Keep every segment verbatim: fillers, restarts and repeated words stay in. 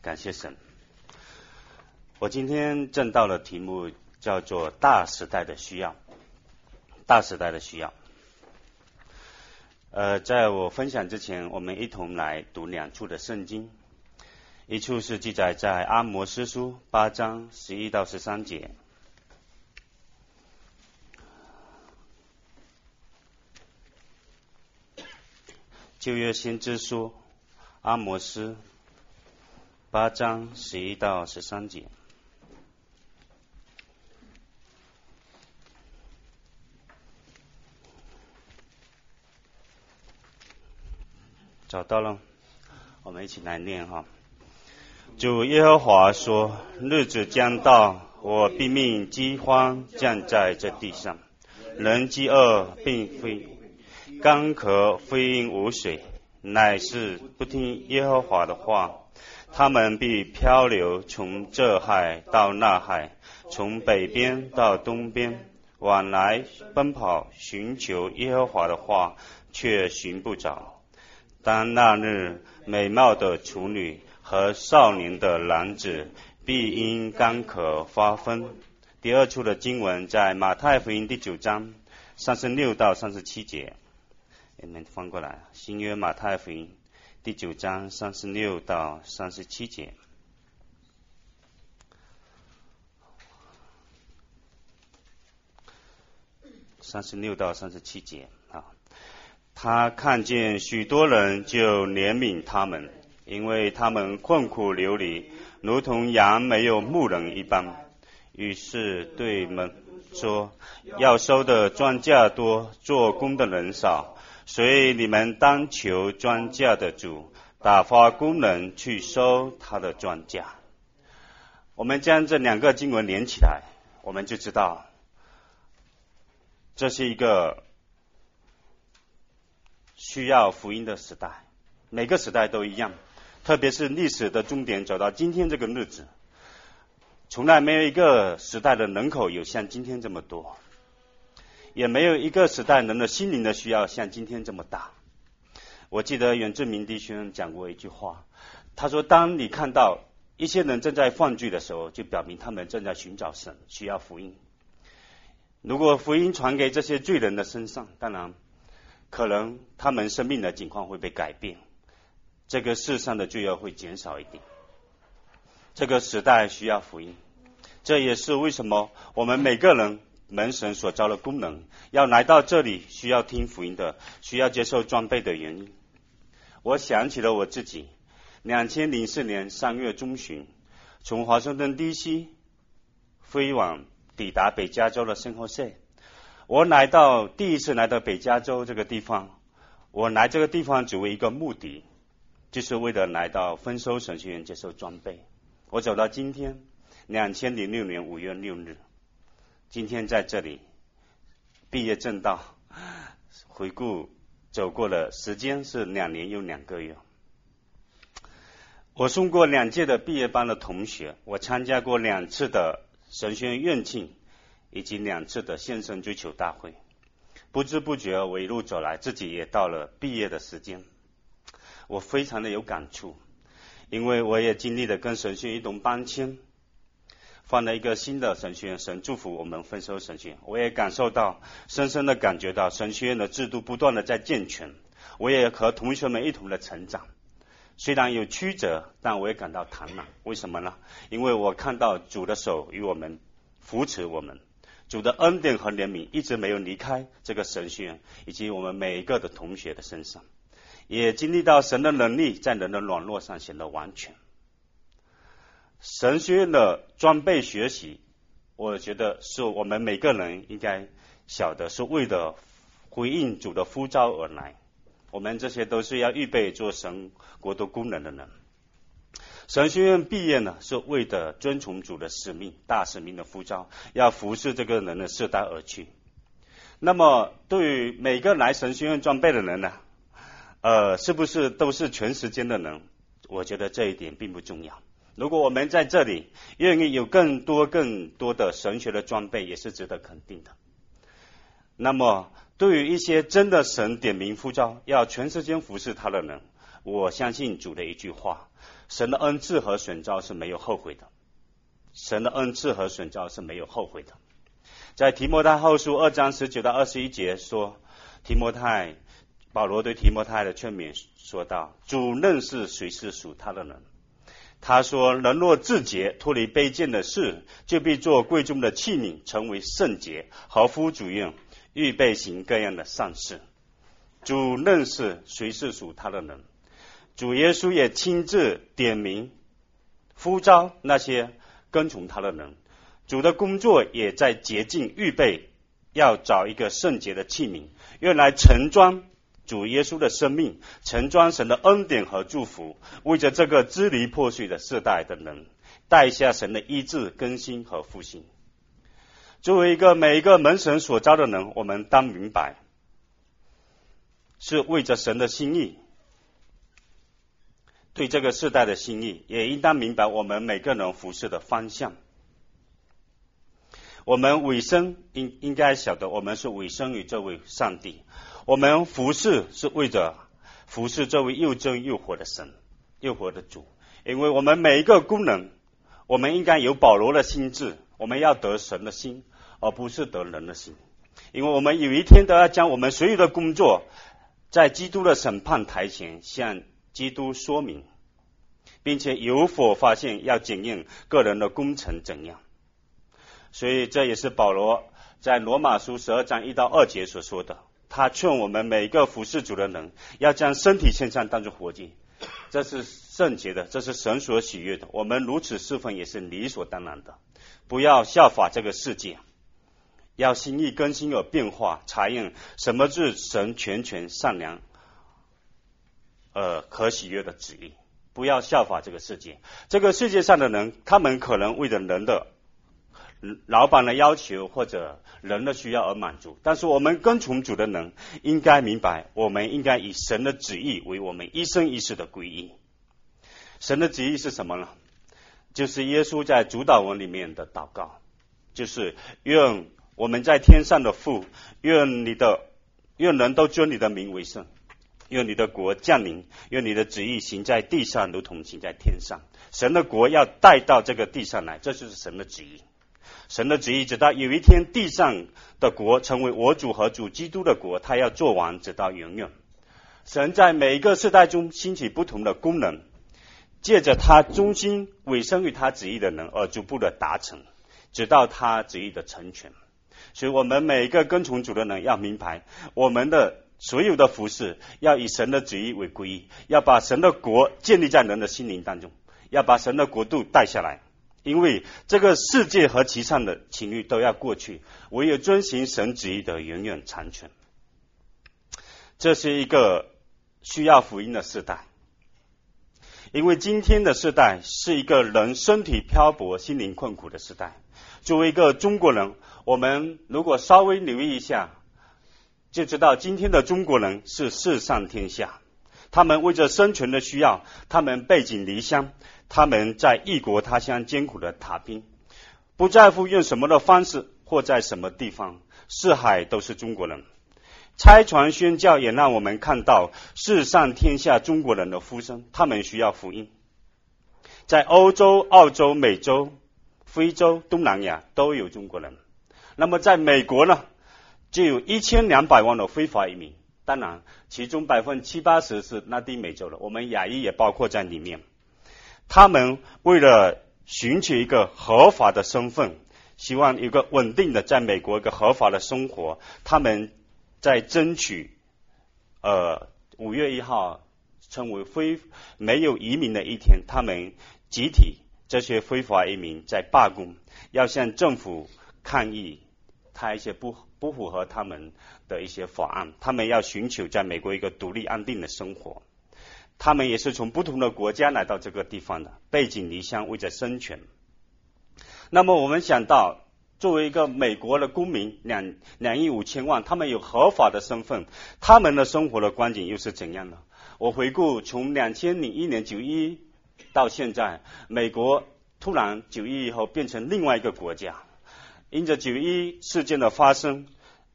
感谢神。我今天正道的题目叫做大时代的需要。大时代的需要。呃，在我分享之前，我们一同来读两处的圣经。一处是记载在阿摩司书八章十一到十三节。旧约先知书阿摩司八章十一到十三节。找到了，我们一起来念哈。主耶和华说，日子将到，我必命饥荒降在这地上，人饥饿并非干渴非因无水，乃是不听耶和华的话。他们必漂流，从这海到那海，从北边到东边，往来奔跑，寻求耶和华的话，却寻不着。当那日，美貌的处女和少年的男子必因干渴发疯。第二处的经文在马太福音第九章三十六到三十七节。你们翻过来，新约马太福音第九章三十六到三十七节。三十六到三十七节啊。他看见许多人，就怜悯他们，因为他们困苦流离，如同羊没有牧人一般。于是对们说，要收的庄稼多，做工的人少，所以你们当求庄稼的主打发工人去收他的庄稼。我们将这两个经文连起来，我们就知道这是一个需要福音的时代。每个时代都一样，特别是历史的终点走到今天这个日子，从来没有一个时代的人口有像今天这么多，也没有一个时代人的心灵的需要像今天这么大。我记得袁志明弟兄讲过一句话，他说，当你看到一些人正在犯罪的时候，就表明他们正在寻找神，需要福音。如果福音传给这些罪人的身上，当然可能他们生命的境况会被改变，这个世上的罪恶会减少一点。这个时代需要福音，这也是为什么我们每个人门神所招的功能要来到这里，需要听福音的，需要接受装备的原因。我想起了我自己，二零零四年三月中旬，从华盛顿 D C 飞往抵达北加州的圣何塞。我来到第一次来到北加州这个地方，我来这个地方只为一个目的，就是为了来到丰收神学院接受装备。我走到今天二零零六年五月六日，今天在这里毕业正道，回顾走过的时间是两年又两个月。我送过两届的毕业班的同学，我参加过两次的神学院院庆，以及两次的献身追求大会。不知不觉我一路走来，自己也到了毕业的时间。我非常的有感触，因为我也经历了跟神学院一同搬迁，换了一个新的神学院，神祝福我们丰收神学院。我也感受到，深深的感觉到神学院的制度不断的在健全，我也和同学们一同的成长。虽然有曲折，但我也感到坦然。为什么呢？因为我看到主的手与我们扶持我们，主的恩典和怜悯一直没有离开这个神学院以及我们每一个的同学的身上，也经历到神的能力在人的软弱上显得完全。神学院的装备学习，我觉得是我们每个人应该晓得，是为了回应主的呼召而来。我们这些都是要预备做神国度工人的人。神学院毕业呢，是为了遵从主的使命，大使命的呼召，要服侍这个人的世代而去。那么对于每个来神学院装备的人呢，呃，是不是都是全时间的人？我觉得这一点并不重要。如果我们在这里愿意有更多更多的神学的装备，也是值得肯定的。那么对于一些真的神点名呼召要全时间服侍他的人， 我相信主的一句话，神的恩赐和选召是没有后悔的，神的恩赐和选召是没有后悔的。在提摩太后书二章十九到二十一节说，提摩太保罗对提摩太的劝勉说道，主认识谁是属他的人。他说，人若自洁，脱离卑贱的事，就必做贵重的器皿，成为圣洁，合乎主用，预备行各样的善事。主认识谁是属他的人，主耶稣也亲自点名呼召那些跟从他的人。主的工作也在洁净预备，要找一个圣洁的器皿，用来盛装主耶稣的生命，盛装神的恩典和祝福，为着这个支离破碎的世代的人，带下神的医治、更新和复兴。作为一个每一个门神所召的人，我们当明白，是为着神的心意，对这个世代的心意，也应当明白我们每个人服事的方向。我们委身应应该晓得，我们是委身于这位上帝，我们服事是为着服事这位又真又活的神，又活的主。因为我们每一个功能，我们应该有保罗的心智，我们要得神的心，而不是得人的心。因为我们有一天都要将我们所有的工作，在基督的审判台前向基督说明，并且有否发现要检验个人的工程怎样。所以这也是保罗在罗马书十二章一到二节所说的，他劝我们每一个服事主的人，要将身体献上当作活祭，这是圣洁的，这是神所喜悦的，我们如此侍奉也是理所当然的。不要效法这个世界，要心意更新而变化，查验什么是神全权善良呃可喜悦的旨意。不要效法这个世界，这个世界上的人，他们可能为了人的老板的要求或者人的需要而满足，但是我们跟从主的人应该明白，我们应该以神的旨意为我们一生一世的归依。神的旨意是什么呢？就是耶稣在主祷文里面的祷告，就是愿我们在天上的父，愿你的愿人都尊你的名为圣，愿你的国降临，愿你的旨意行在地上如同行在天上。神的国要带到这个地上来，这就是神的旨意。神的旨意直到有一天地上的国成为我主和主基督的国，他要做完直到永远。神在每一个世代中兴起不同的功能，借着他忠心委身于他旨意的人而逐步的达成，直到他旨意的成全。所以我们每一个跟从主的人要明白，我们的所有的服事要以神的旨意为归依，要把神的国建立在人的心灵当中，要把神的国度带下来。因为这个世界和其上的情欲都要过去，唯有遵行神旨意的永远长存。这是一个需要福音的时代，因为今天的时代是一个人身体漂泊、心灵困苦的时代。作为一个中国人，我们如果稍微留意一下，就知道今天的中国人是世上天下，他们为着生存的需要，他们背井离乡，他们在异国他乡艰苦的打拼，不在乎用什么的方式或在什么地方，四海都是中国人。差传宣教也让我们看到世上天下中国人的呼声，他们需要福音。在欧洲、澳洲、美洲、非洲、东南亚都有中国人。那么在美国呢，就有一千两百万的非法移民，当然其中百分之七八十是拉丁美洲的，我们亚裔也包括在里面。他们为了寻求一个合法的身份，希望有一个稳定的在美国一个合法的生活，他们在争取呃五月一号称为非没有移民的一天，他们集体这些非法移民在罢工，要向政府抗议他一些不不符合他们的一些法案，他们要寻求在美国一个独立安定的生活。他们也是从不同的国家来到这个地方的，背井离乡为着生存。那么我们想到，作为一个美国的公民，两两亿五千万，他们有合法的身份，他们的生活的光景又是怎样呢？我回顾从两千零一年九一到现在，美国突然九一以后变成另外一个国家，因着九一事件的发生，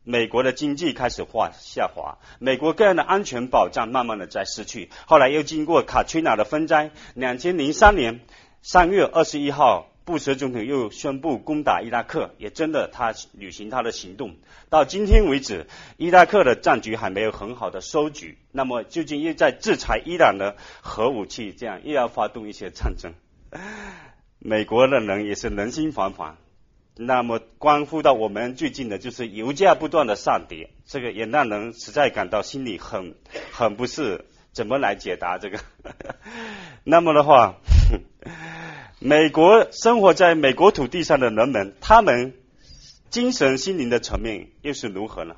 美国的经济开始滑下滑，美国个人的安全保障慢慢的在失去。后来又经过卡崔娜的风灾，二零零三年三月二十一号，布什总统又宣布攻打伊拉克，也真的他履行他的行动。到今天为止，伊拉克的战局还没有很好的收局。那么究竟又在制裁伊朗的核武器，这样又要发动一些战争。美国的人也是人心惶惶。那么关乎到我们最近的就是油价不断的上跌，这个也让人实在感到心里很很不适，怎么来解答这个？那么的话，美国生活在美国土地上的人们，他们精神心灵的层面又是如何呢？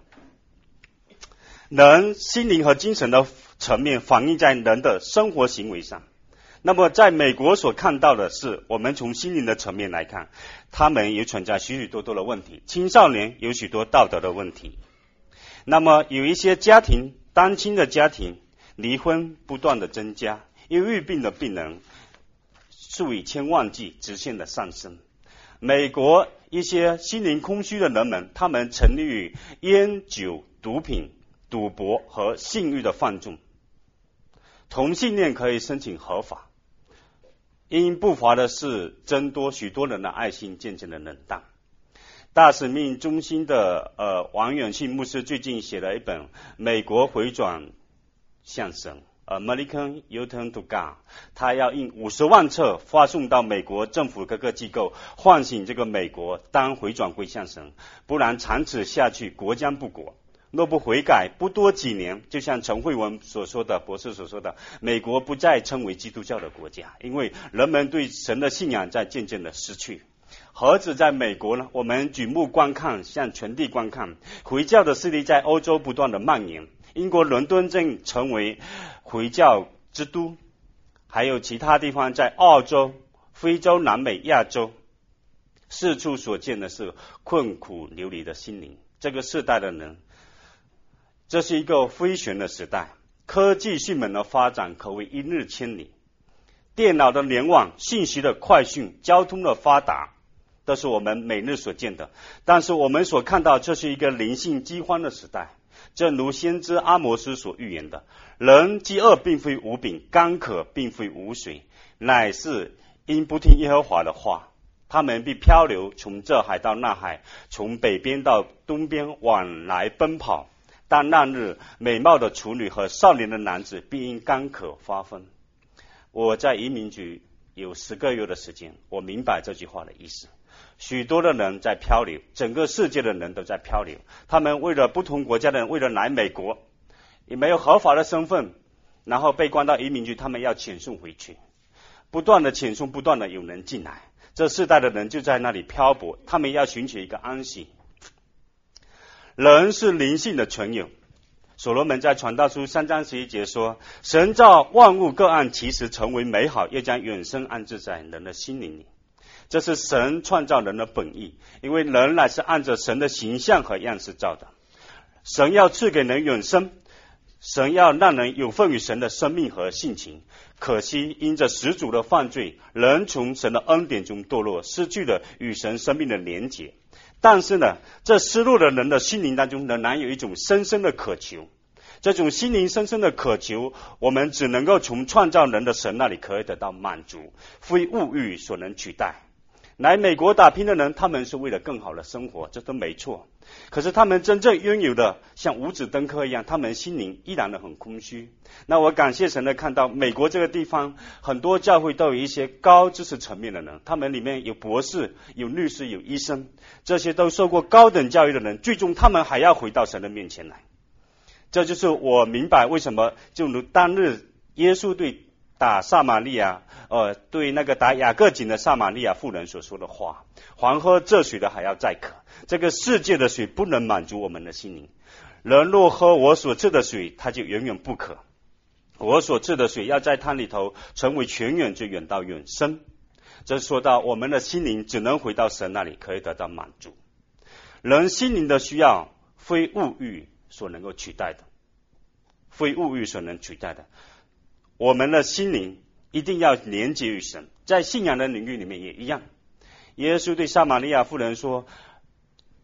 人心灵和精神的层面反映在人的生活行为上。那么在美国所看到的是，我们从心灵的层面来看，他们也存在许许多多的问题，青少年有许多道德的问题。那么有一些家庭，单亲的家庭，离婚不断的增加，忧郁病的病人数以千万计，直线的上升。美国一些心灵空虚的人们，他们沉溺于烟酒、毒品、赌博和性欲的放纵。同性恋可以申请合法，因不乏的是增多许多人的爱心渐渐的冷淡。大使命中心的呃王远信牧师最近写了一本《美国回转向神》American Return to God， 他要印五十万册发送到美国政府各个机构，唤醒这个美国当回转归向神，不然长此下去国将不国。若不悔改，不多几年，就像陈慧文所说的，博士所说的，美国不再称为基督教的国家，因为人们对神的信仰在渐渐的失去。何止在美国呢？我们举目观看，向全地观看，回教的势力在欧洲不断的蔓延。英国伦敦正成为回教之都，还有其他地方在澳洲、非洲、南美、亚洲，四处所见的是困苦流离的心灵。这个世代的人，这是一个飞旋的时代，科技迅猛的发展可谓一日千里。电脑的联网、信息的快讯、交通的发达，都是我们每日所见的。但是我们所看到，这是一个灵性饥荒的时代。正如先知阿摩斯所预言的，人饥饿并非无饼，干渴并非无水，乃是因不听耶和华的话。他们必漂流，从这海到那海，从北边到东边往来奔跑。但那日，美貌的处女和少年的男子必因干渴发疯。我在移民局有十个月的时间，我明白这句话的意思。许多的人在漂流，整个世界的人都在漂流。他们为了不同国家的人，为了来美国，也没有合法的身份，然后被关到移民局，他们要遣送回去，不断的遣送，不断的有人进来。这世代的人就在那里漂泊，他们要寻求一个安息。人是灵性的存有。所罗门在传道书三章十一节说，神造万物各按其时成为美好，又将永生安置在人的心灵里。这是神创造人的本意，因为人乃是按着神的形象和样式造的。神要赐给人永生，神要让人有份于神的生命和性情。可惜因着始祖的犯罪，人从神的恩典中堕落，失去了与神生命的连结。但是呢，这失落的人的心灵当中仍然有一种深深的渴求。这种心灵深深的渴求，我们只能够从创造人的神那里可以得到满足，非物欲所能取代。来美国打拼的人，他们是为了更好的生活，这都没错。可是他们真正拥有的，像五子登科一样，他们心灵依然的很空虚。那我感谢神的看到，美国这个地方很多教会都有一些高知识层面的人，他们里面有博士、有律师、有医生，这些都受过高等教育的人，最终他们还要回到神的面前来。这就是我明白为什么就如当日耶稣对打撒玛利亚呃，对那个打雅各井的撒玛利亚妇人所说的话，还喝这水的还要再渴。这个世界的水不能满足我们的心灵，人若喝我所赐的水，他就永远不渴。我所赐的水要在他里头成为泉源，就远到永生。这说到我们的心灵只能回到神那里，可以得到满足。人心灵的需要非物欲所能够取代的，非物欲所能取代的。我们的心灵一定要连接于神，在信仰的领域里面也一样。耶稣对撒玛利亚妇人说，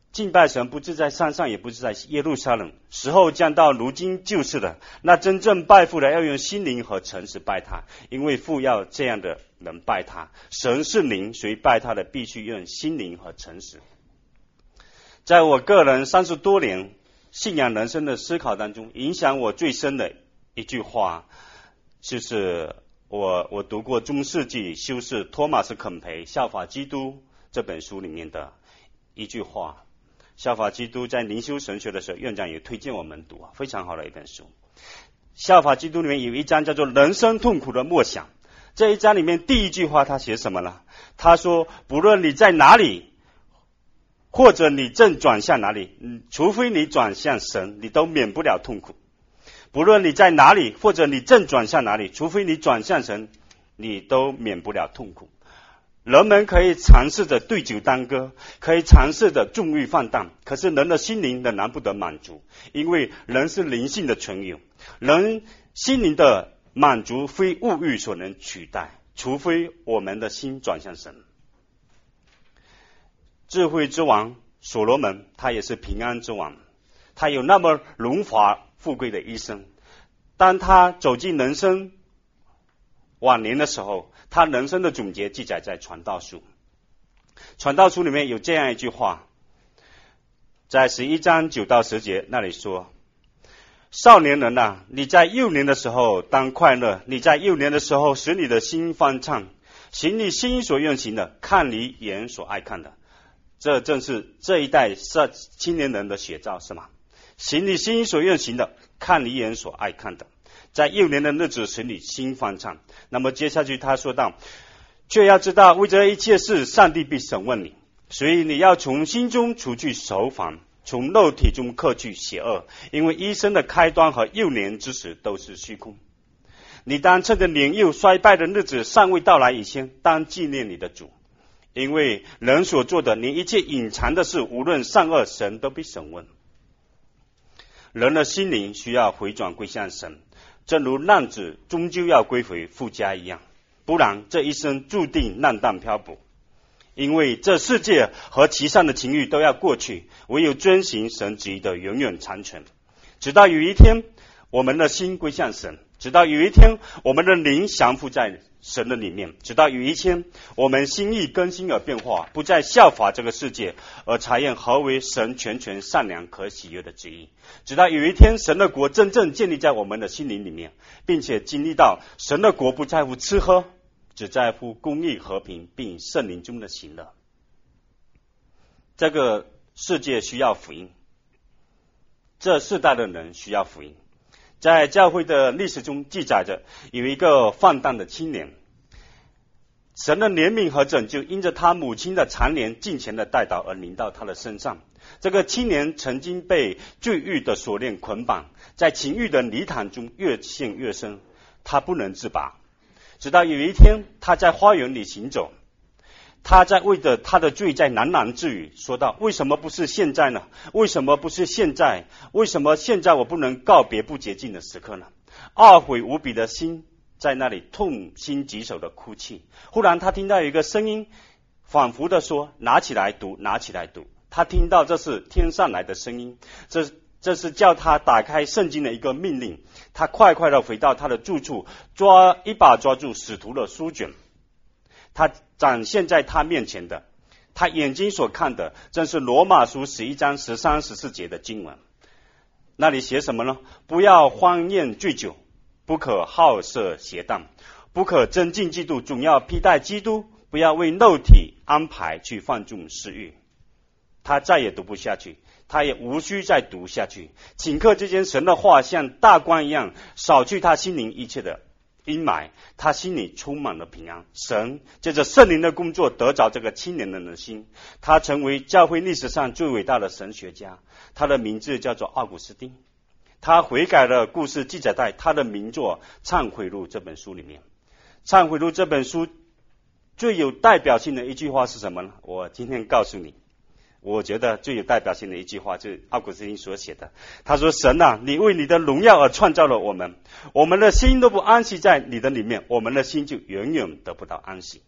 敬拜神不是在山上，也不是在耶路撒冷，时候将到，如今就是了。那真正拜父的要用心灵和诚实拜他，因为父要这样的人拜他。神是灵，谁拜他的必须用心灵和诚实。在我个人三十多年信仰人生的思考当中，影响我最深的一句话，就是我我读过中世纪修士托马斯肯培《效法基督》这本书里面的一句话。效法基督在灵修神学的时候，院长也推荐我们读，非常好的一本书。效法基督里面有一章叫做人生痛苦的默想，这一章里面第一句话他写什么呢？他说不论你在哪里，或者你正转向哪里，除非你转向神，你都免不了痛苦。不论你在哪里，或者你正转向哪里，除非你转向神，你都免不了痛苦。人们可以尝试着对酒当歌，可以尝试着纵欲放荡，可是人的心灵仍然不得满足，因为人是灵性的存有，人心灵的满足非物欲所能取代，除非我们的心转向神。智慧之王所罗门，他也是平安之王，他有那么荣华富贵的一生，当他走进人生晚年的时候，他人生的总结记载在传道书。传道书里面有这样一句话，在十一章九到十节那里说，少年人啊，你在幼年的时候当快乐，你在幼年的时候使你的心欢畅，行你心所愿行的，看你眼所爱看的。这正是这一代青年人的写照，是吗？行你心所愿行的，看你眼所爱看的，在幼年的日子使你心欢畅。那么接下去他说道，却要知道为这一切事上帝必审问你，所以你要从心中除去愁烦，从肉体中克去邪恶，因为一生的开端和幼年之时都是虚空。你当趁着年幼衰败的日子尚未到来以前，当纪念你的主，因为人所做的连一切隐藏的事，无论善恶，神都必审问。人的心灵需要回转归向神，正如浪子终究要归回父家一样，不然这一生注定浪荡漂泊。因为这世界和其上的情欲都要过去，唯有遵行神旨意的永远长存。直到有一天我们的心归向神，直到有一天我们的灵降服在神的里面，直到有一天我们心意更新而变化，不再效法这个世界，而查验何为神全全善良可喜悦的旨意，直到有一天神的国真正建立在我们的心灵里面，并且经历到神的国不在乎吃喝，只在乎公义和平，并圣灵中的喜乐。这个世界需要福音，这世代的人需要福音。在教会的历史中记载着有一个放荡的青年，神的怜悯和拯救因着他母亲的常年敬虔的代祷而临到他的身上。这个青年曾经被罪欲的锁链捆绑，在情欲的泥潭中越陷越深，他不能自拔。直到有一天他在花园里行走，他在为着他的罪在喃喃自语，说道，为什么不是现在呢？为什么不是现在？为什么现在我不能告别不洁净的时刻呢？懊悔无比的心在那里痛心疾首的哭泣。忽然他听到有一个声音仿佛的说，拿起来读，拿起来读。他听到这是天上来的声音，这这是叫他打开圣经的一个命令。他快快的回到他的住处，抓一把抓住使徒的书卷，他展现在他面前的，他眼睛所看的正是罗马书十一章十三十四节的经文。那里写什么呢？不要欢宴醉酒，不可好色邪荡，不可增进嫉妒，总要披戴基督，不要为肉体安排去放纵私欲。他再也读不下去，他也无需再读下去。顷刻之间，神的话像大光一样扫去他心灵一切的阴霾，他心里充满了平安。神借着圣灵的工作得着这个青年人的心，他成为教会历史上最伟大的神学家，他的名字叫做奥古斯丁。他悔改的故事记载在他的名作《忏悔录》这本书里面。《忏悔录》这本书最有代表性的一句话是什么呢？我今天告诉你，我觉得最有代表性的一句话就是奥古斯丁所写的。他说，神啊，你为你的荣耀而创造了我们，我们的心都不安息在你的里面，我们的心就远远得不到安息。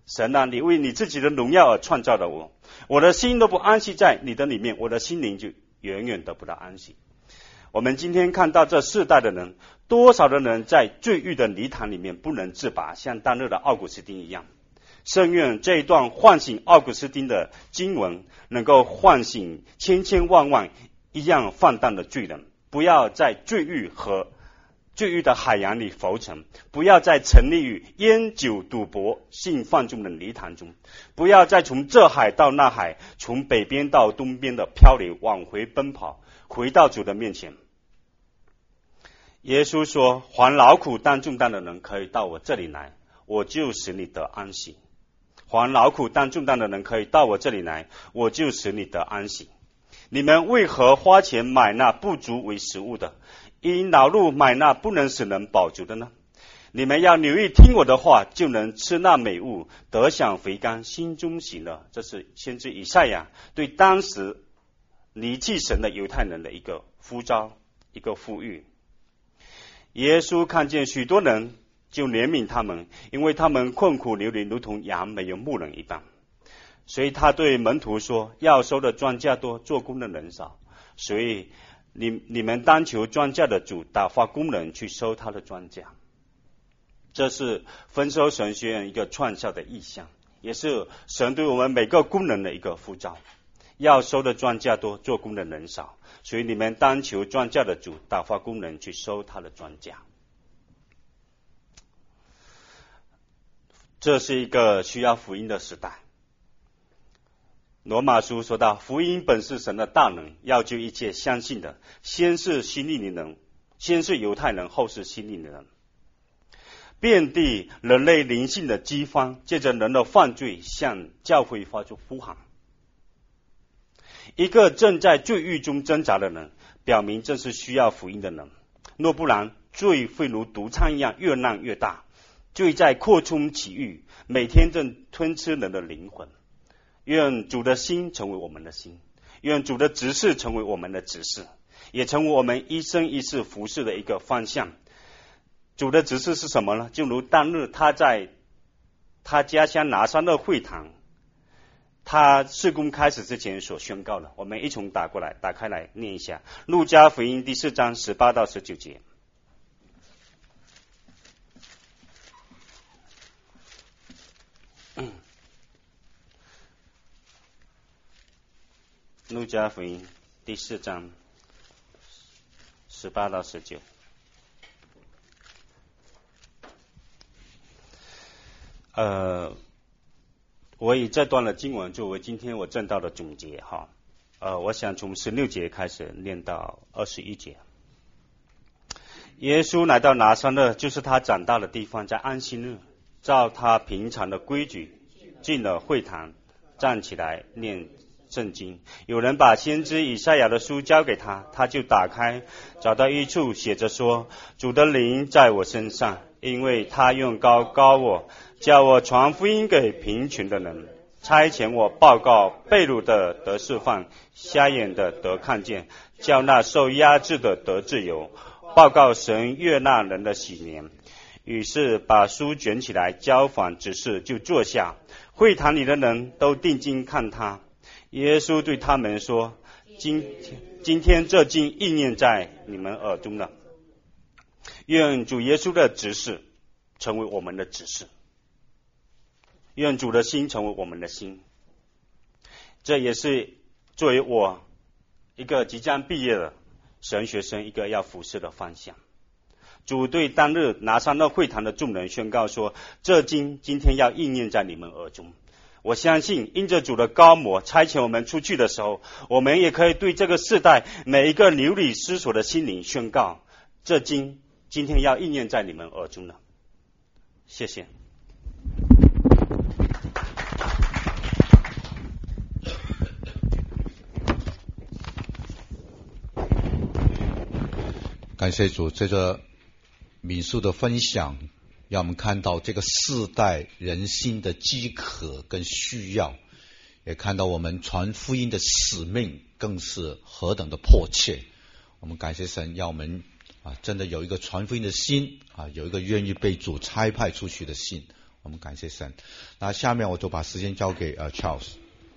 神啊，你为你自己的荣耀而创造了我，我的心都不安息在你的里面，我的心灵就远远得不到安息。我们今天看到这世代的人，多少的人在罪欲的泥潭里面不能自拔，像当日的奥古斯丁一样。圣愿这一段唤醒奥古斯丁的经文，能够唤醒千千万万一样放荡的罪人，不要在罪欲和罪欲的海洋里浮沉，不要再沉溺于烟酒赌博性放纵的泥潭中，不要再从这海到那海，从北边到东边的漂流，往回奔跑，回到主的面前。耶稣说，凡劳苦担重担的人可以到我这里来，我就使你得安息。凡劳苦担重担的人可以到我这里来，我就使你得安息。你们为何花钱买那不足为食物的，因劳碌买那不能使人饱足的呢？你们要留意听我的话，就能吃那美物，得享肥甘，心中喜乐。这是先知以赛亚对当时离弃神的犹太人的一个呼召，一个呼吁。耶稣看见许多人，就怜悯他们，因为他们困苦流离，如同羊没有牧人一般。所以他对门徒说，要收的庄稼多，做工的人少，所以你你们当求庄稼的主打发工人去收他的庄稼。这是丰收神学院一个创造的意象，也是神对我们每个工人的一个呼召。要收的庄稼多，做工的人少，所以你们当求庄稼的主打发工人去收他的庄稼。这是一个需要福音的时代。罗马书说到，福音本是神的大能，要救一切相信的，先是希利尼人，先是犹太人，后是希利尼人。遍地人类灵性的饥荒，借着人的犯罪向教会发出呼喊。一个正在罪狱中挣扎的人，表明正是需要福音的人。若不然，罪会如毒疮一样越烂越大，罪在扩充其欲，每天正吞吃人的灵魂。愿主的心成为我们的心，愿主的指示成为我们的指示，也成为我们一生一世服侍的一个方向。主的指示是什么呢？就如当日他在他家乡拿撒勒会堂，他事工开始之前所宣告的。我们一同打过来，打开来念一下路加福音第四章十八到十九节。嗯、路加福音第四章十八到十九。呃，我以这段的经文作为今天我正道的总结哈。呃，我想从十六节开始念到二十一节。耶稣来到拿撒勒，就是他长大的地方，在安息日，照他平常的规矩，进了会堂，站起来念圣经。有人把先知以赛亚的书交给他，他就打开，找到一处写着说：主的灵在我身上，因为他用膏膏我，叫我传福音给贫穷的人，差遣我报告被掳的得释放，瞎眼的得看见，叫那受压制的得自由，报告神悦纳人的喜年。于是把书卷起来，交访执事，就坐下。会堂里的人都定睛看他。耶稣对他们说：今今天这经应验在你们耳中了。愿主耶稣的指示成为我们的指示，愿主的心成为我们的心。这也是作为我一个即将毕业的神学生一个要服侍的方向。主对当日拿撒勒会堂的众人宣告说：这经今天要应验在你们耳中。我相信因着主的膏抹差遣我们出去的时候，我们也可以对这个世代每一个流离失所的心灵宣告：这经今天要应验在你们耳中了。谢谢。 感谢主，这个民数的分享让我们看到这个世代人心的饥渴跟需要，也看到我们传福音的使命更是何等的迫切。我们感谢神，让我们啊真的有一个传福音的心啊，有一个愿意被主差派出去的心。 我们感谢神。那下面我就把时间交给呃 Charles。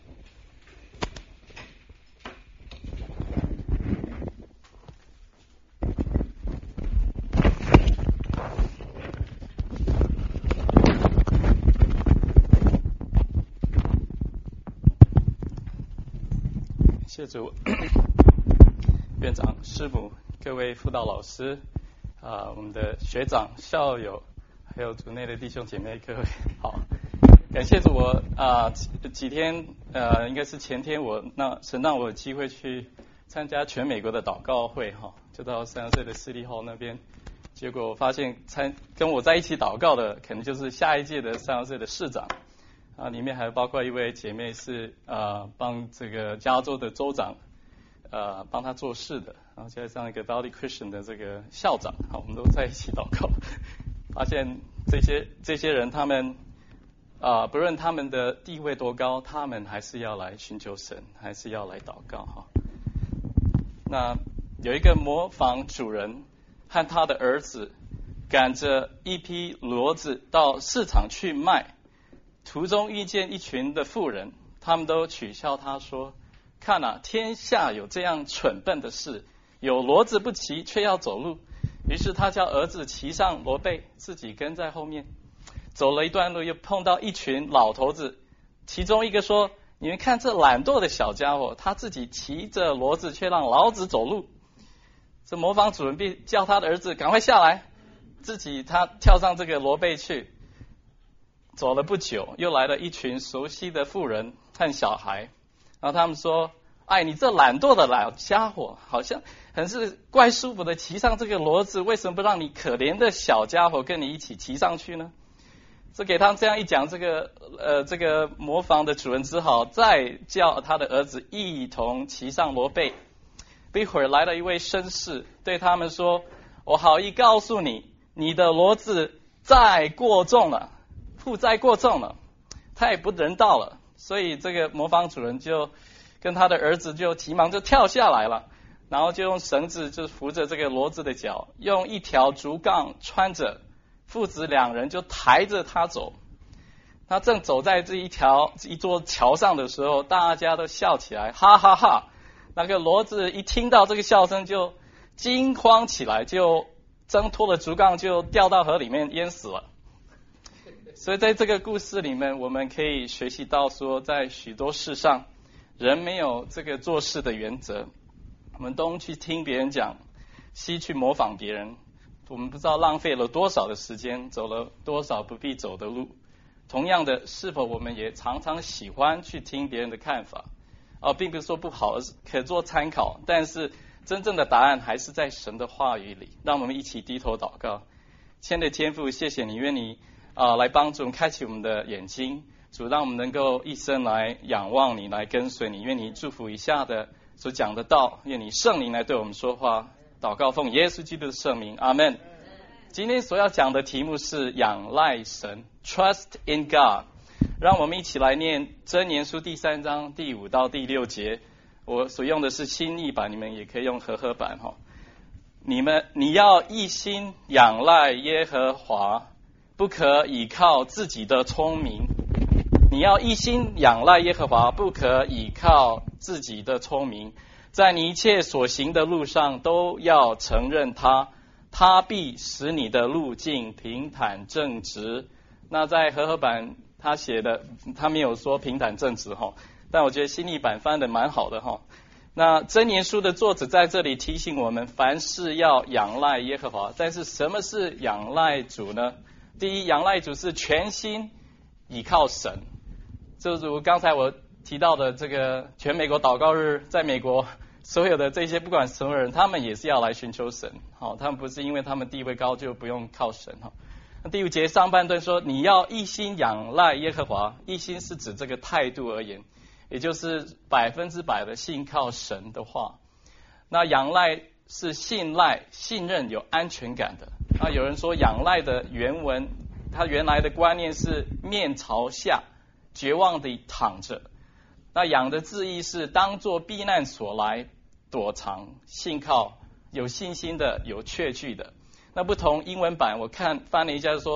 谢主，院长、师母、各位辅导老师，啊、呃，我们的学长、校友，还有组内的弟兄姐妹，各位好，感谢主我啊、呃、几, 几天呃，应该是前天我那神让我有机会去参加全美国的祷告会哈，就到三岁的市立号那边，结果我发现参跟我在一起祷告的，可能就是下一届的三岁的市长。啊，里面还包括一位姐妹是呃帮这个加州的州长呃帮他做事的，然后加上一个 Valley Christian 的这个校长，好，我们都在一起祷告，发现这些这些人他们啊、呃、不论他们的地位多高，他们还是要来寻求神，还是要来祷告哈。那有一个磨坊主人和他的儿子赶着一批骡子到市场去卖。途中遇见一群的妇人，他们都取笑他说：“看啊，天下有这样蠢笨的事，有骡子不骑却要走路。”于是他叫儿子骑上骡背，自己跟在后面。走了一段路，又碰到一群老头子，其中一个说：“你们看这懒惰的小家伙，他自己骑着骡子，却让老子走路。”这磨坊主人便叫他的儿子赶快下来，自己他跳上这个骡背去。走了不久，又来了一群熟悉的妇人和小孩，然后他们说：“哎，你这懒惰的老家伙，好像很是怪舒服的骑上这个骡子，为什么不让你可怜的小家伙跟你一起骑上去呢？”这给他们这样一讲，这个呃这个磨坊的主人只好再叫他的儿子一同骑上骡背。不一会儿来了一位绅士，对他们说：“我好意告诉你，你的骡子再过重了。”负债过重了，太不人道了，所以这个磨坊主人就跟他的儿子就急忙就跳下来了，然后就用绳子就扶着这个骡子的脚，用一条竹杠穿着，父子两人就抬着他走。他正走在这一条一座桥上的时候，大家都笑起来，哈哈哈！那个骡子一听到这个笑声就惊慌起来，就挣脱了竹杠，就掉到河里面淹死了。所以在这个故事里面，我们可以学习到说，在许多事上，人没有这个做事的原则，我们都去听别人讲，西去模仿别人，我们不知道浪费了多少的时间，走了多少不必走的路。同样的，是否我们也常常喜欢去听别人的看法？啊，并不是说不好，可做参考，但是真正的答案还是在神的话语里。让我们一起低头祷告。亲爱的天父，谢谢你，愿你啊、呃，来帮助我们开启我们的眼睛，主让我们能够一生来仰望你，来跟随你。愿你祝福以下的所讲的道，愿你圣灵来对我们说话。祷告奉耶稣基督的圣名，阿们。今天所要讲的题目是仰赖神 ，Trust in God。让我们一起来念箴言书第三章第五到第六节。我所用的是新译版，你们也可以用和合版哈。你们你要一心仰赖耶和华，不可倚靠自己的聪明。你要一心仰赖耶和华，不可倚靠自己的聪明。在你一切所行的路上都要承认他，他必使你的路径平坦正直。那在和合版他写的，他没有说平坦正直哈，但我觉得新译版翻的蛮好的哈。那箴言书的作者在这里提醒我们，凡事要仰赖耶和华。但是什么是仰赖主呢？第一，仰赖主是全心倚靠神。就如刚才我提到的这个全美国祷告日，在美国所有的这些不管什么人，他们也是要来寻求神。好，他们不是因为他们地位高就不用靠神哈。那第五节上半段说，你要一心仰赖耶和华，一心是指这个态度而言，也就是百分之百的信靠神的话。那仰赖是信赖、信任、有安全感的。那有人说仰赖的原文，它原来的观念是面朝下，绝望地躺着。那仰的字义是当作避难所来躲藏，信靠，有信心的，有确据的。那不同英文版，我看翻了一下说，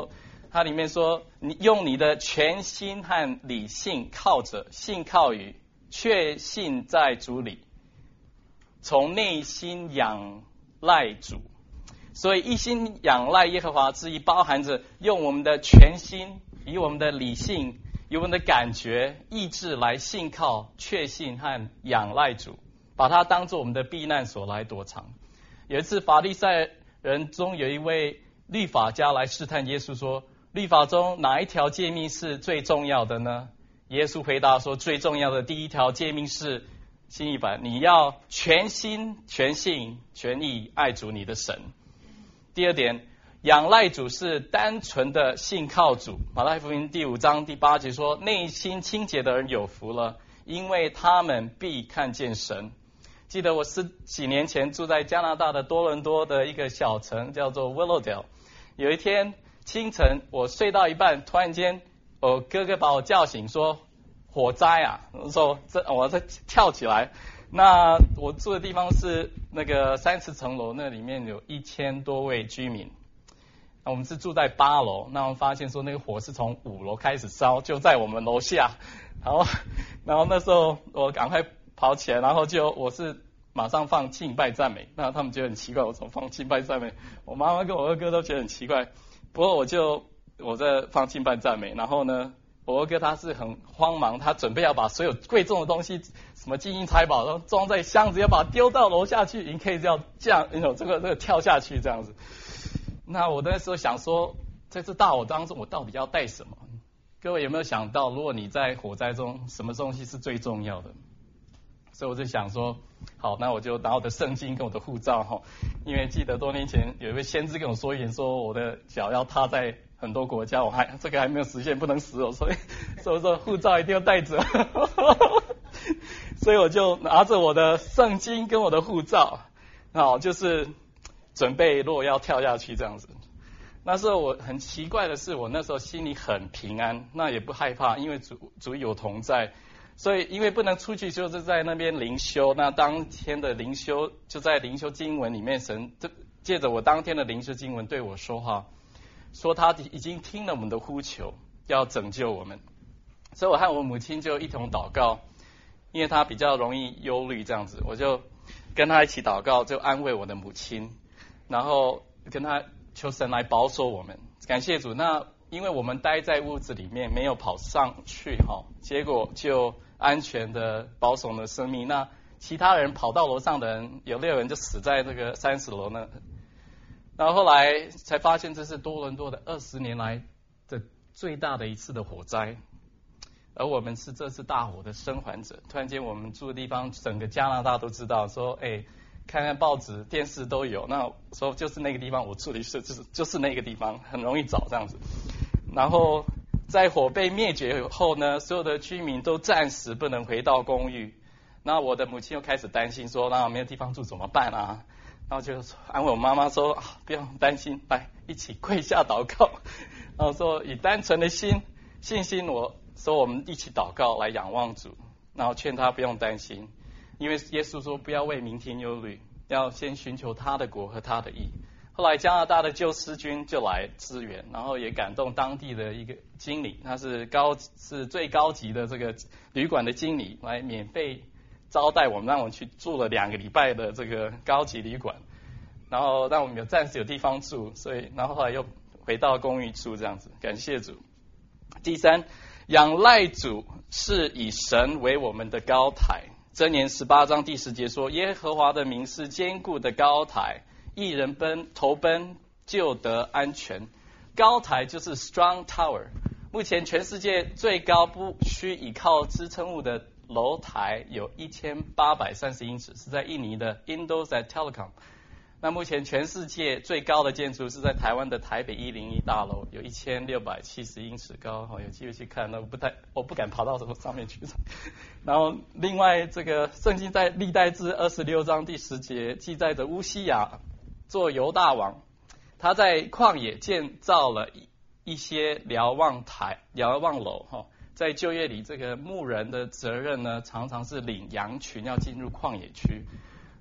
它里面说，你用你的全心和理性靠着，信靠于，确信在主里，从内心仰赖主。所以一心仰赖耶和华之意，包含着用我们的全心，以我们的理性，以我们的感觉、意志来信靠、确信和仰赖主，把它当作我们的避难所来躲藏。有一次，法利赛人中有一位律法家来试探耶稣说，律法中哪一条诫命是最重要的呢？耶稣回答说，最重要的第一条诫命是新译版，你要全心、全性、全意爱主你的神。第二点，仰赖主是单纯的信靠主。马太福音第五章第八节说，内心清洁的人有福了，因为他们必看见神。记得我十几年前住在加拿大的多伦多的一个小城叫做 Willowdale， 有一天清晨我睡到一半，突然间我哥哥把我叫醒说火灾啊，说这我在跳起来。那我住的地方是那个三十层楼，那里面有一千多位居民。那我们是住在八楼，那我们发现说那个火是从五楼开始烧，就在我们楼下。然后，然后那时候我赶快跑起来，然后就我是马上放敬拜赞美。那他们觉得很奇怪，我怎么放敬拜赞美？我妈妈跟我二哥都觉得很奇怪。不过我就我在放敬拜赞美，然后呢，我二哥他是很慌忙，他准备要把所有贵重的东西，什么金银财宝，然后装在箱子，要把它丢到楼下去，你可以这样这样，有这个这个跳下去这样子。那我那时候想说，在这大火当中，我到底要带什么？各位有没有想到，如果你在火灾中，什么东西是最重要的？所以我就想说，好，那我就拿我的圣经跟我的护照哈，因为记得多年前有一位先知跟我说一点，说我的脚要踏在很多国家，我还这个还没有实现，不能死哦，所以所以说护照一定要带着。所以我就拿着我的圣经跟我的护照，好，就是准备如果要跳下去这样子。那时候我很奇怪的是，我那时候心里很平安，那也不害怕，因为主主有同在。所以因为不能出去，就是在那边灵修。那当天的灵修就在灵修经文里面，神借着我当天的灵修经文对我说话，说他已经听了我们的呼求，要拯救我们。所以我和我母亲就一同祷告，因为她比较容易忧虑这样子，我就跟她一起祷告，就安慰我的母亲，然后跟她求神来保守我们。感谢主，那因为我们待在屋子里面，没有跑上去哈，结果就安全的保守了生命。那其他人跑到楼上的人，有六人就死在这个三十楼呢。然后后来才发现，这是多伦多的二十年来的最大的一次的火灾，而我们是这次大火的生还者。突然间，我们住的地方，整个加拿大都知道，说，哎，看看报纸、电视都有。那说就是那个地方，我住的是就是就是那个地方，很容易找这样子。然后在火被灭绝以后呢，所有的居民都暂时不能回到公寓。那我的母亲又开始担心说，那没有地方住怎么办啊？然后就安慰我妈妈说，啊，不要担心，来一起跪下祷告。然后说以单纯的心信心，我说我们一起祷告来仰望主，然后劝他不用担心，因为耶稣说不要为明天忧虑，要先寻求他的国和他的义。后来加拿大的救世军就来支援，然后也感动当地的一个经理，他是高是最高级的这个旅馆的经理，来免费招待我们，让我们去住了两个礼拜的这个高级旅馆，然后让我们有暂时有地方住，所以然后后来又回到公寓住这样子，感谢主。第三，仰赖主是以神为我们的高台。箴言十八章第十节说，耶和华的名是坚固的高台，一人奔投奔就得安全。高台就是 strong tower。目前全世界最高不需倚靠支撑物的楼台有一千八百三十英尺，是在印尼的 Indosat Telecom。那目前全世界最高的建筑是在台湾的台北一零一大楼，有一千六百七十英尺高。好，有机会去看，那我不太我不敢爬到什么上面去。然后另外这个圣经在历代志二十六章第十节记载着乌西雅做犹大王，他在旷野建造了一些瞭望台、瞭望楼哈。在旧约里，这个牧人的责任呢，常常是领羊群要进入旷野区。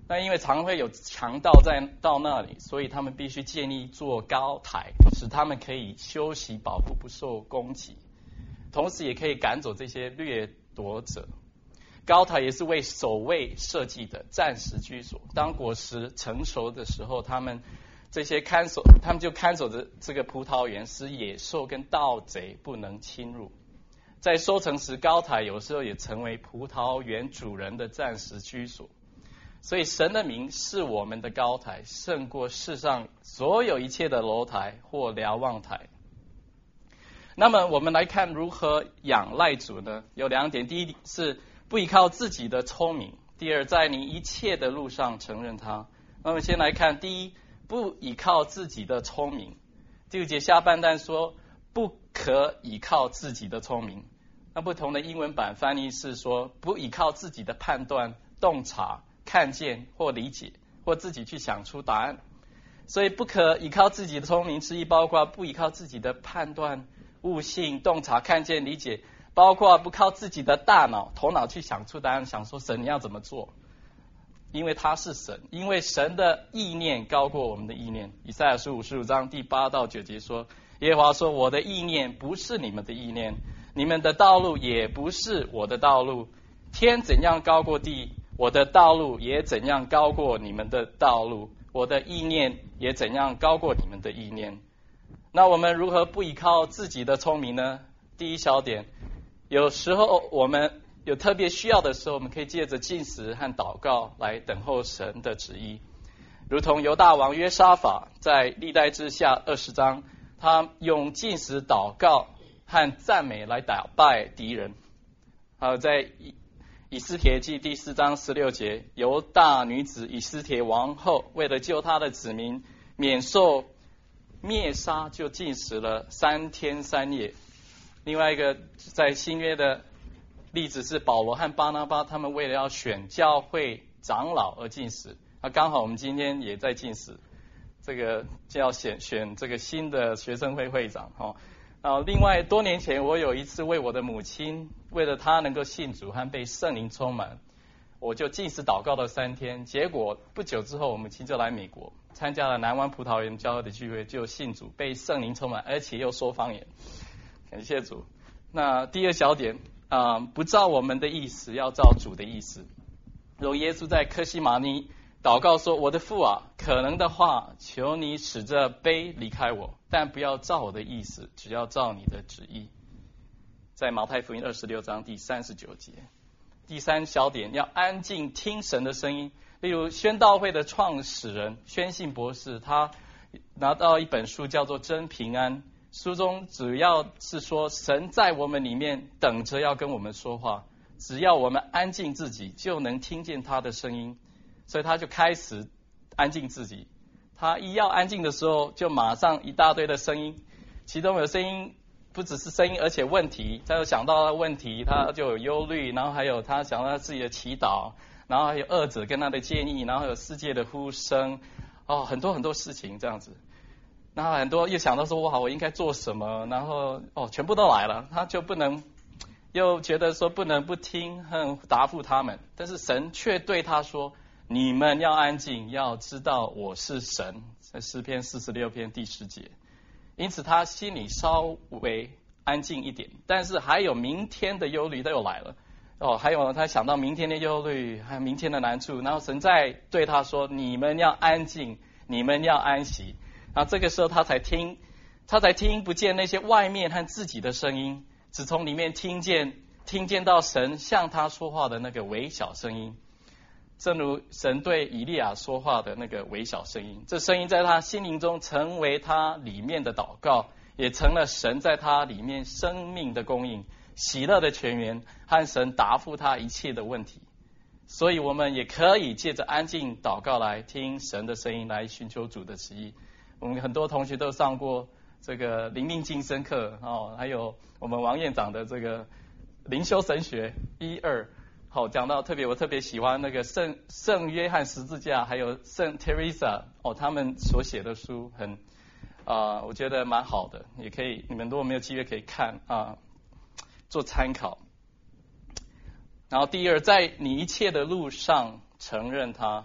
那因为常会有强盗在到那里，所以他们必须建立一座高台，使他们可以休息保护，不受攻击，同时也可以赶走这些掠夺者。高台也是为守卫设计的暂时居所，当果实成熟的时候，他们这些看守他们就看守着这个葡萄园，使野兽跟盗贼不能侵入。在收成时，高台有时候也成为葡萄园主人的暂时居所。所以神的名是我们的高台，胜过世上所有一切的楼台或瞭望台。那么我们来看如何仰赖主呢？有两点，第一是不依靠自己的聪明，第二在你一切的路上承认他。那么先来看第一，不依靠自己的聪明。第五节下半段说不可依靠自己的聪明，那不同的英文版翻译是说不依靠自己的判断、洞察、看见或理解，或自己去想出答案。所以不可依靠自己的聪明之一，包括不依靠自己的判断、悟性、洞察、看见、理解，包括不靠自己的大脑、头脑去想出答案，想说神你要怎么做，因为他是神，因为神的意念高过我们的意念。以赛亚书五十五章第八到九节说，耶和华说，我的意念不是你们的意念，你们的道路也不是我的道路。天怎样高过地，我的道路也怎样高过你们的道路，我的意念也怎样高过你们的意念。那我们如何不依靠自己的聪明呢？第一小点，有时候我们有特别需要的时候，我们可以借着禁食和祷告来等候神的旨意。如同犹大王约沙法在历代志下二十章，他用禁食、祷告和赞美来打败敌人。还有在以斯帖记第四章十六节，犹大女子以斯帖王后为了救她的子民免受灭杀，就禁食了三天三夜。另外一个在新约的例子是保罗和巴拿巴，他们为了要选教会长老而禁食。那刚好我们今天也在禁食，这个就要选选这个新的学生会会长哦。啊，另外多年前我有一次为我的母亲，为了她能够信主和被圣灵充满，我就禁食祷告了三天。结果不久之后，我母亲就来美国，参加了南湾葡萄园教会的聚会，就信主，被圣灵充满，而且又说方言。感谢主。那第二小点啊、呃，不照我们的意思，要照主的意思。如耶稣在客西马尼祷告说，我的父啊，可能的话，求你使这杯离开我，但不要照我的意思，只要照你的旨意。在马太福音二十六章第三十九节。第三小点，要安静听神的声音。例如宣道会的创始人宣信博士，他拿到一本书叫做《真平安》，书中主要是说神在我们里面等着要跟我们说话，只要我们安静自己，就能听见他的声音。所以他就开始安静自己，他一要安静的时候，就马上一大堆的声音，其中有声音不只是声音，而且问题，他有想到问题，他就有忧虑，然后还有他想到他自己的祈祷，然后还有恶者跟他的建议，然后还有世界的呼声，哦，很多很多事情这样子。然后很多又想到说，哇，我应该做什么，然后哦，全部都来了，他就不能，又觉得说不能不听和答复他们，但是神却对他说，你们要安静，要知道我是神，在诗篇四十六篇第十节。因此他心里稍微安静一点，但是还有明天的忧虑都又来了。哦，还有他想到明天的忧虑，还有明天的难处，然后神再对他说，你们要安静，你们要安息。然后这个时候他才听，他才听不见那些外面和自己的声音，只从里面听见，听见到神向他说话的那个微小声音。正如神对以利亚说话的那个微小声音，这声音在他心灵中成为他里面的祷告，也成了神在他里面生命的供应，喜乐的泉源，和神答复他一切的问题。所以我们也可以借着安静祷告来听神的声音，来寻求主的旨意。我们很多同学都上过这个灵命晋升课哦，还有我们王院长的这个灵修神学一二。好，讲到特别，我特别喜欢那个圣圣约翰十字架，还有圣 Teresa 哦，他们所写的书很啊、呃，我觉得蛮好的，也可以，你们如果没有机会可以看啊、呃，做参考。然后第二，在你一切的路上承认他，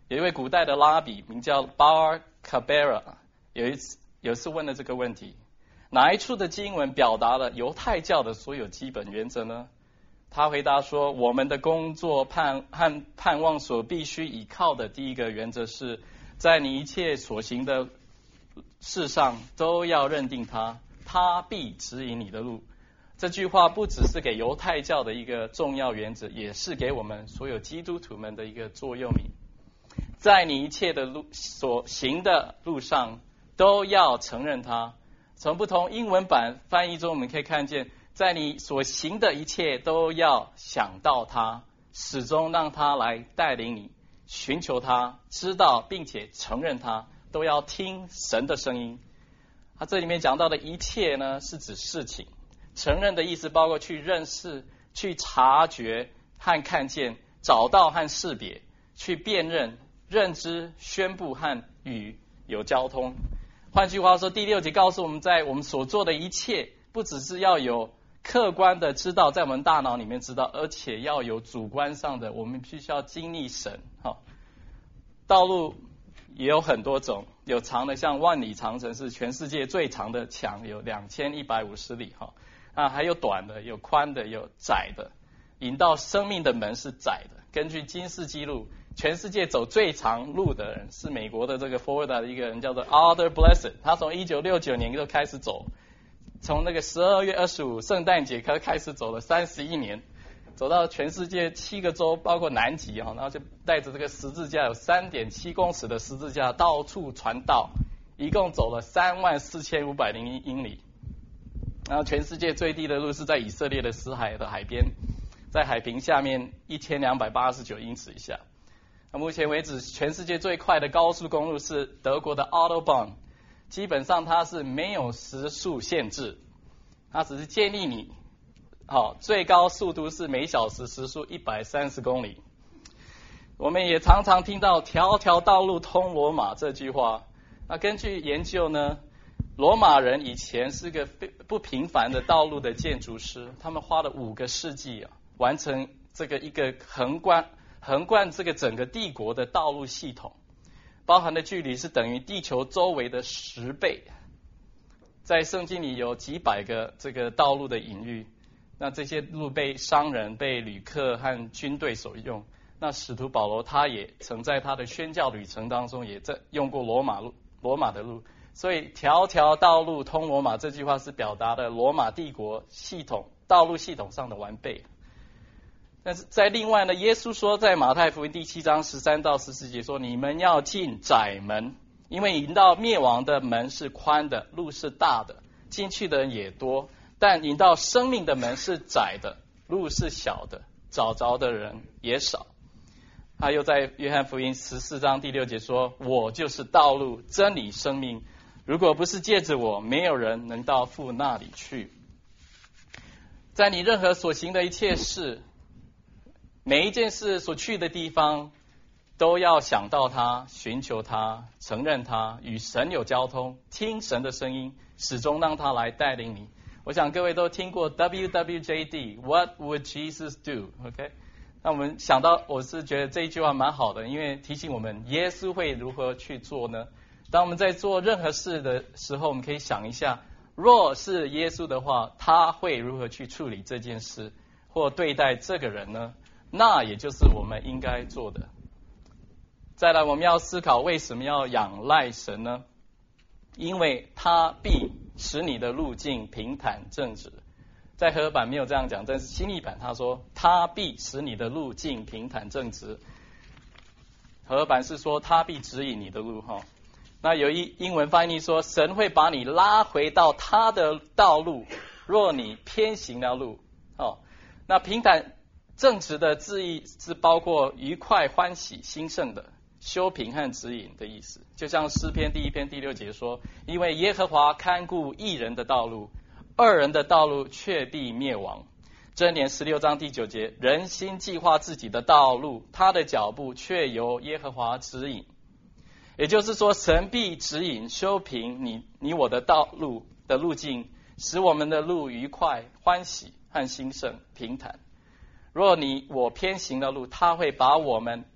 有一位古代的拉比名叫 Bar Kabera， 有一次有一次问了这个问题：哪一处的经文表达了犹太教的所有基本原则呢？他回答说，我们的工作盼和盼望所必须依靠的第一个原则是，在你一切所行的事上都要认定他，他必指引你的路。这句话不只是给犹太教的一个重要原则，也是给我们所有基督徒们的一个座右铭。在你一切的路所行的路上都要承认他。从不同英文版翻译中我们可以看见，在你所行的一切都要想到他，始终让他来带领你，寻求他，知道并且承认他，都要听神的声音。他这里面讲到的一切呢，是指事情。承认的意思包括去认识、去察觉和看见、找到和识别、去辨认、认知、宣布和与有交通。换句话说，第六节告诉我们，在我们所做的一切，不只是要有客观的知道，在我们大脑里面知道，而且要有主观上的，我们必须要经历神。好，道路也有很多种，有长的像万里长城，是全世界最长的墙，有两千一百五十里。哈。啊，还有短的，有宽的，有窄的。引到生命的门是窄的。根据金氏纪录，全世界走最长路的人是美国的这个佛罗里达的一个人，叫做 Alder Blessed。他从一九六九年就开始走，从那个十二月二十五圣诞节开始走了三十一年，走到全世界七个州，包括南极啊，然后就带着这个十字架，有 三点七公尺的十字架到处传道，一共走了三万四千五百零一英里。然后全世界最低的路是在以色列的死海的海边，在海平下面一千两百八十九英尺以下。那目前为止，全世界最快的高速公路是德国的 Autobahn， 基本上它是没有时速限制，它只是建议你，好，最高速度是每小时时速一百三十公里。我们也常常听到条条道路通罗马这句话。那根据研究呢，罗马人以前是个不平凡的道路的建筑师，他们花了五个世纪啊，完成这个一个横贯横贯这个整个帝国的道路系统，包含的距离是等于地球周围的十倍。在圣经里有几百个这个道路的隐喻，那这些路被商人、被旅客和军队所用。那使徒保罗他也曾在他的宣教旅程当中也在用过罗马路罗马的路。所以条条道路通罗马这句话是表达了罗马帝国系统道路系统上的完备。但是在另外呢，耶稣说在马太福音第七章十三到十四节说，你们要进窄门，因为引到灭亡的门是宽的，路是大的，进去的人也多，但引到生命的门是窄的，路是小的，找着的人也少。他又在约翰福音十四章第六节说，我就是道路真理生命，如果不是借着我，没有人能到父那里去。在你任何所行的一切事，每一件事所去的地方，都要想到他，寻求他，承认他，与神有交通，听神的声音，始终让他来带领你。我想各位都听过 W W J D What would Jesus do? OK， 那我们想到，我是觉得这一句话蛮好的，因为提醒我们耶稣会如何去做呢？当我们在做任何事的时候，我们可以想一下，若是耶稣的话，他会如何去处理这件事或对待这个人呢？那也就是我们应该做的。再来，我们要思考为什么要仰赖神呢？因为他必使你的路径平坦正直。在和合版没有这样讲，但是新译版他说他必使你的路径平坦正直。和合版是说他必指引你的路哈。那有一英文翻译说，神会把你拉回到他的道路，若你偏行了路。哦，那平坦正直的字义是包括愉快、欢喜、兴盛的，修平和指引的意思。就像诗篇第一篇第六节说，因为耶和华看顾义人的道路，恶人的道路却必灭亡。箴言十六章第九节，人心计划自己的道路，他的脚步却由耶和华指引。也就是说，神必指引修平你你我的道路的路径，使我们的路愉快、欢喜和兴盛、平坦。若你我偏行的路，他会把我们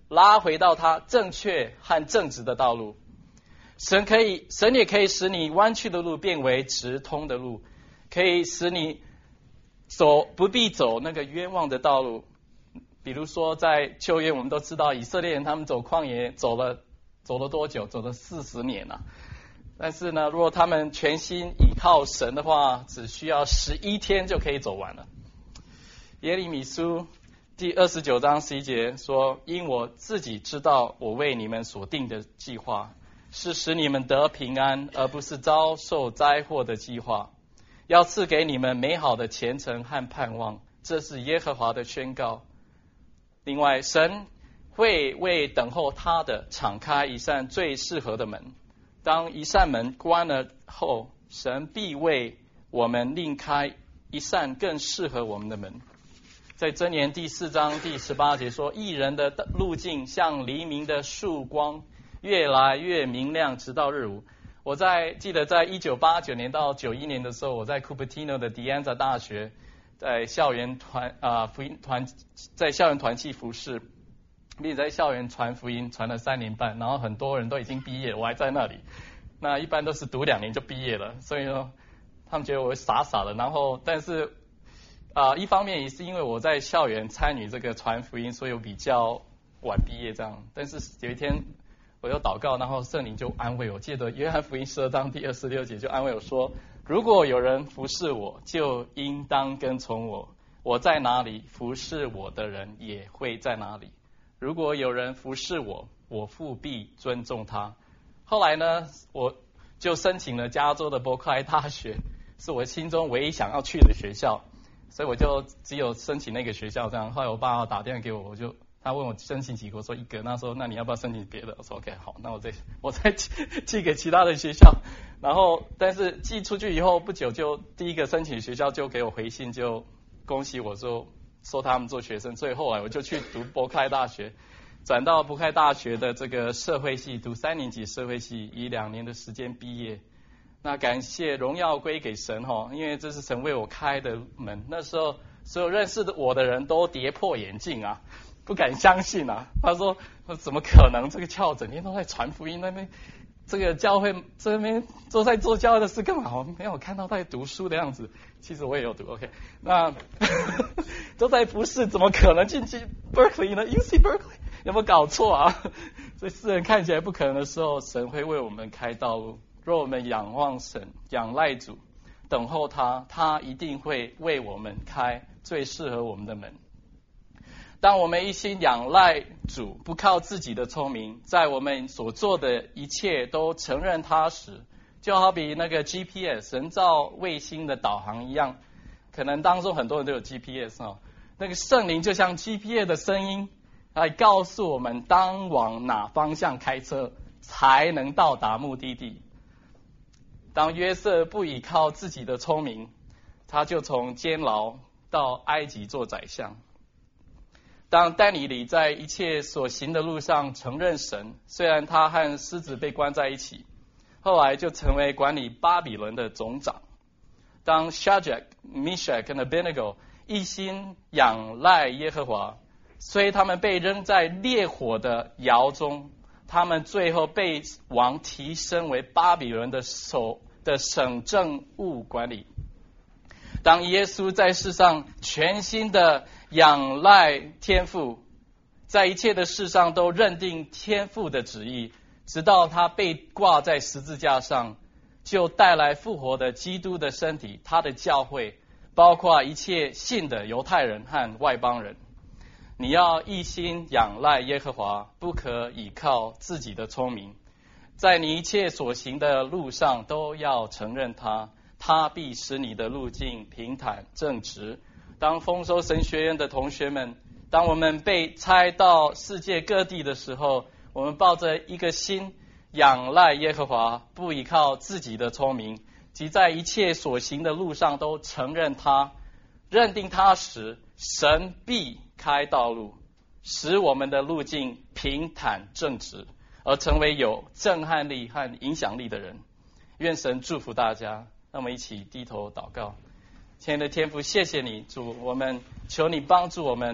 拉回到他正确和正直的道路。神可以，神也可以使你弯曲的路变为直通的路，可以使你走不必走那个冤枉的道路。比如说在旧约，我们都知道以色列人他们走旷野走了走了多久？走了四十年啊。但是呢，如果他们全心倚靠神的话，只需要十一天就可以走完了。耶利米书第二十九章十一节说：因我自己知道我为你们所定的计划是使你们得平安，而不是遭受灾祸的计划，要赐给你们美好的前程和盼望，这是耶和华的宣告。另外，神会为等候他的敞开一扇最适合的门，当一扇门关了后，神必为我们另开一扇更适合我们的门。在箴言第四章第十八节说：义人的路径像黎明的曙光，越来越明亮，直到日午。我在记得在一九八九年到九一年的时候，我在 Cupertino 的 De Anza 大学，在校园团啊、呃、福音团，在校园团契服侍，并且在校园传福音，传了三年半，然后很多人都已经毕业，我还在那里。那一般都是读两年就毕业了，所以说他们觉得我傻傻的。然后，但是啊、呃，一方面也是因为我在校园参与这个传福音，所以我比较晚毕业这样。但是有一天我有祷告，然后圣灵就安慰我，记得约翰福音十二章第二十六节就安慰我说：如果有人服侍我，就应当跟从我，我在哪里，服侍我的人也会在哪里。如果有人服侍我，我父必尊重他。后来呢，我就申请了加州的伯克莱大学，是我心中唯一想要去的学校，所以我就只有申请那个学校这样。后来我爸爸打电话给我，我就他问我申请几个，我说一个。那时候那你要不要申请别的？我说 OK 好，那我再我再寄寄给其他的学校。然后但是寄出去以后不久，就第一个申请学校就给我回信，就恭喜我说收他们做学生。所以后来我就去读伯克莱大学，转到伯克莱大学的这个社会系，读三年级社会系，以两年的时间毕业。那感谢荣耀归给神哈，因为这是神为我开的门。那时候所有认识的我的人都跌破眼镜啊，不敢相信啊。他说怎么可能？这个教整天都在传福音，那边这个教会这边都在做教会的事，干嘛没有看到在读书的样子？其实我也有读 ，OK， 那都在服侍，怎么可能进去 Berkeley 呢 ？U C Berkeley 有没有搞错啊？所以世人看起来不可能的时候，神会为我们开道路。若我们仰望神，仰赖主，等候他，他一定会为我们开最适合我们的门。当我们一心仰赖主，不靠自己的聪明，在我们所做的一切都承认他时，就好比那个 G P S 人造卫星的导航一样。可能当中很多人都有 G P S 哦，那个圣灵就像 G P S 的声音，来告诉我们当往哪方向开车才能到达目的地。当约瑟不依靠自己的聪明，他就从监牢到埃及做宰相。当但以理在一切所行的路上承认神，虽然他和狮子被关在一起，后来就成为管理巴比伦的总长。当 Shadrach、Meshach 和 Abednego 一心仰赖耶和华，虽他们被扔在烈火的窑中，他们最后被王提升为巴比伦的首的省政务管理。当耶稣在世上全心的仰赖天父，在一切的事上都认定天父的旨意，直到他被挂在十字架上，就带来复活的基督的身体，他的教会，包括一切信的犹太人和外邦人。你要一心仰赖耶和华，不可倚靠自己的聪明，在你一切所行的路上都要承认他，他必使你的路径平坦正直。当丰收神学院的同学们，当我们被差到世界各地的时候，我们抱着一个心仰赖耶和华，不依靠自己的聪明，即在一切所行的路上都承认他，认定他时，神必开道路，使我们的路径平坦正直，而成为有震撼力和影响力的人。愿神祝福大家。让我们一起低头祷告。亲爱的天父，谢谢你，主，我们求你帮助我们，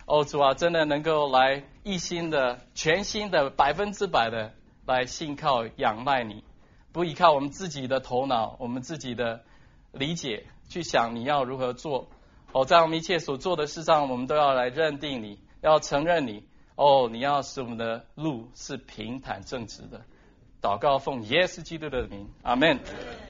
哦，主啊，真的能够来一心的、全心的、百分之百的来信靠、仰赖你，不依靠我们自己的头脑、我们自己的理解去想你要如何做。哦，在我们一切所做的事上，我们都要来认定你，要承认你。哦，你要使我们的路是平坦正直的。祷告奉耶稣基督的名，阿们。